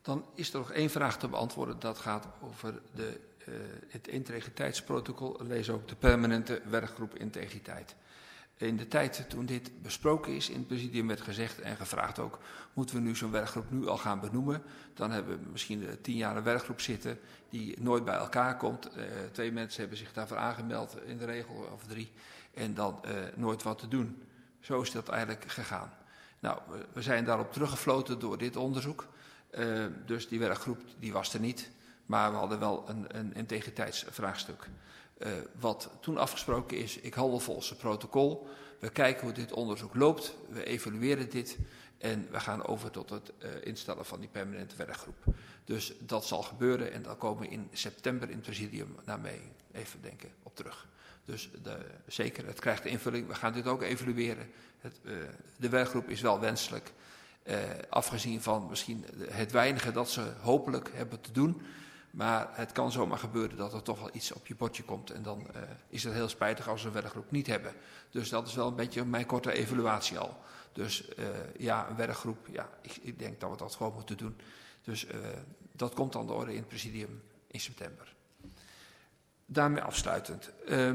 Dan is er nog één vraag te beantwoorden. Dat gaat over het integriteitsprotocol. Lees ook de permanente werkgroep integriteit. In de tijd toen dit besproken is in het presidium werd gezegd en gevraagd ook, moeten we nu zo'n werkgroep nu al gaan benoemen? Dan hebben we misschien 10 jaar een werkgroep zitten die nooit bij elkaar komt. 2 mensen hebben zich daarvoor aangemeld in de regel, of 3, en dan nooit wat te doen. Zo is dat eigenlijk gegaan. Nou, we zijn daarop teruggefloten door dit onderzoek. Dus die werkgroep die was er niet, maar we hadden wel een integriteitsvraagstuk. Wat toen afgesproken is, ik handel volgens het protocol. We kijken hoe dit onderzoek loopt, we evalueren dit en we gaan over tot het instellen van die permanente werkgroep. Dus dat zal gebeuren en dan komen we in september in het presidium naar mee even denken op terug. Dus zeker, het krijgt de invulling, we gaan dit ook evalueren. De werkgroep is wel wenselijk, afgezien van misschien het weinige dat ze hopelijk hebben te doen. Maar het kan zomaar gebeuren dat er toch wel iets op je bordje komt. En dan is het heel spijtig als we een werkgroep niet hebben. Dus dat is wel een beetje mijn korte evaluatie al. Dus ja, een werkgroep, ja, ik denk dat we dat gewoon moeten doen. Dus dat komt aan de orde in het presidium in september. Daarmee afsluitend.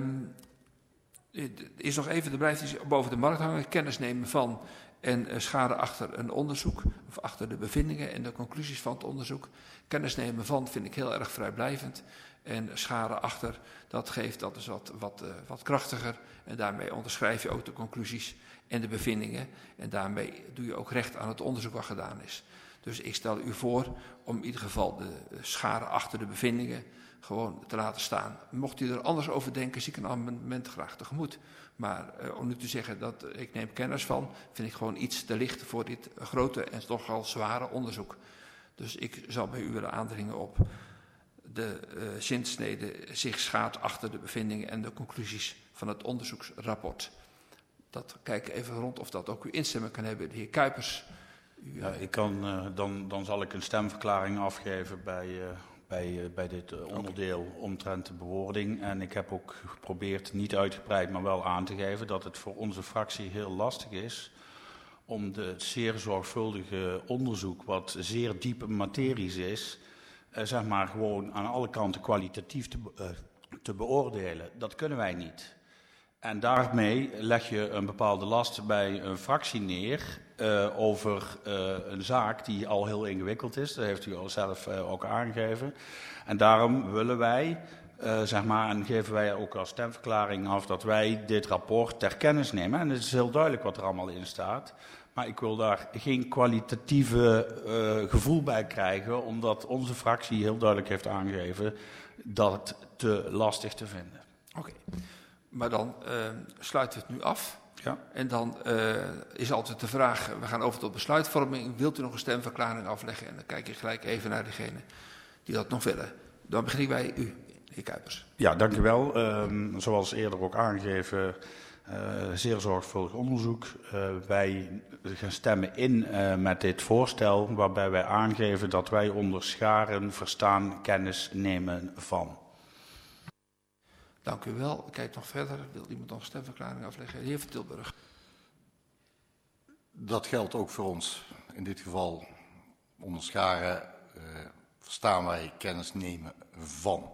Is nog even, er blijft iets boven de markt hangen. Kennis nemen van en scharen achter een onderzoek. Of achter de bevindingen en de conclusies van het onderzoek. Kennis nemen van vind ik heel erg vrijblijvend. En scharen achter, dat is wat krachtiger. En daarmee onderschrijf je ook de conclusies en de bevindingen. En daarmee doe je ook recht aan het onderzoek wat gedaan is. Dus ik stel u voor om in ieder geval de scharen achter de bevindingen gewoon te laten staan. Mocht u er anders over denken, zie ik een amendement graag tegemoet. Maar om nu te zeggen dat ik neem kennis van, vind ik gewoon iets te licht voor dit grote en toch al zware onderzoek. Dus ik zal bij u willen aandringen op de zinsnede zich schaart achter de bevindingen en de conclusies van het onderzoeksrapport. Kijk even rond of dat ook uw instemming kan hebben. De heer Kuipers. Ja, ik kan, dan zal ik een stemverklaring afgeven bij dit onderdeel omtrent de bewoording. En ik heb ook geprobeerd, niet uitgebreid, maar wel aan te geven dat het voor onze fractie heel lastig is om het zeer zorgvuldige onderzoek, wat zeer diepe materies is, zeg maar gewoon aan alle kanten kwalitatief te beoordelen. Dat kunnen wij niet. En daarmee leg je een bepaalde last bij een fractie neer over een zaak die al heel ingewikkeld is. Dat heeft u al zelf ook aangegeven. En daarom willen wij, zeg maar, en geven wij ook als stemverklaring af dat wij dit rapport ter kennis nemen. En het is heel duidelijk wat er allemaal in staat. Maar ik wil daar geen kwalitatieve gevoel bij krijgen, omdat onze fractie heel duidelijk heeft aangegeven dat te lastig te vinden. Oké. Maar dan sluiten we het nu af. Ja. En dan is altijd de vraag, we gaan over tot besluitvorming. Wilt u nog een stemverklaring afleggen? En dan kijk ik gelijk even naar degene die dat nog willen. Dan begin ik bij u, heer Kuipers. Ja, dank u wel. Zoals eerder ook aangegeven, zeer zorgvuldig onderzoek. Wij gaan stemmen in met dit voorstel, waarbij wij aangeven dat wij onder scharen verstaan kennis nemen van. Dank u wel. Ik kijk nog verder. Wil iemand nog een stemverklaring afleggen? De heer Van Tilburg. Dat geldt ook voor ons. In dit geval onder scharen verstaan wij kennis nemen van.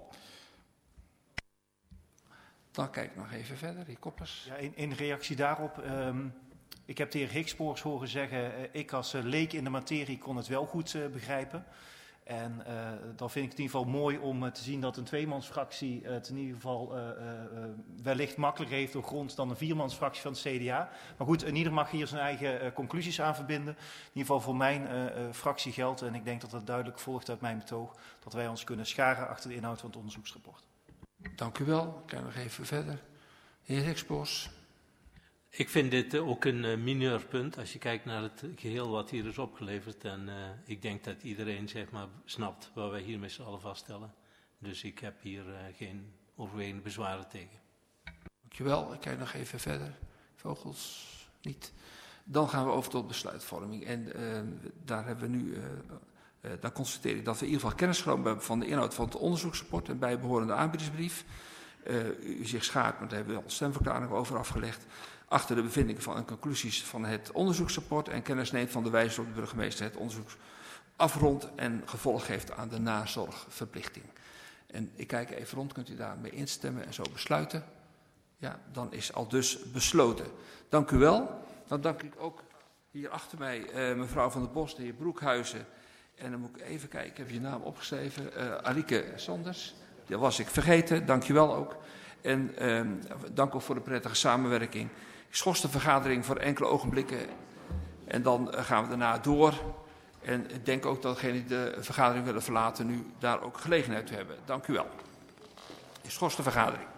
Dan kijk ik nog even verder. Heer Koppers. Ja, in reactie daarop, ik heb de heer Hikspoors horen zeggen, ik als leek in de materie kon het wel goed begrijpen. En dan vind ik het in ieder geval mooi om te zien dat een tweemansfractie het in ieder geval wellicht makkelijker heeft door grond dan een viermansfractie van het CDA. Maar goed, ieder mag hier zijn eigen conclusies aan verbinden. In ieder geval voor mijn fractie geldt, en ik denk dat dat duidelijk volgt uit mijn betoog, dat wij ons kunnen scharen achter de inhoud van het onderzoeksrapport. Dank u wel. Ik kijk nog even verder. Heer Hikspoors. Ik vind dit ook een mineurpunt als je kijkt naar het geheel wat hier is opgeleverd. En ik denk dat iedereen zeg maar snapt wat wij hier met z'n allen vaststellen. Dus ik heb hier geen overwegende bezwaren tegen. Dankjewel. Ik kijk nog even verder. Vogels niet. Dan gaan we over tot besluitvorming. En daar hebben we nu... dan constateer ik dat we in ieder geval kennis genomen hebben van de inhoud van het onderzoeksrapport en bijbehorende aanbiedersbrief. U zich schaart, maar daar hebben we al stemverklaring over afgelegd. Achter de bevindingen van en conclusies van het onderzoeksrapport en kennis neemt van de wijze waarop de burgemeester het afrondt en gevolg heeft aan de nazorgverplichting. En ik kijk even rond, kunt u daarmee instemmen en zo besluiten? Ja, dan is al dus besloten. Dank u wel. Dan dank ik ook hier achter mij mevrouw Van der Bos, de heer Broekhuizen. En dan moet ik even kijken, ik heb je naam opgeschreven. Alieke Sanders, dat was ik vergeten, dank je wel ook. En dank ook voor de prettige samenwerking. Ik schors de vergadering voor enkele ogenblikken en dan gaan we daarna door. En ik denk ook dat degenen die de vergadering willen verlaten nu daar ook gelegenheid toe hebben. Dank u wel. Ik schors de vergadering.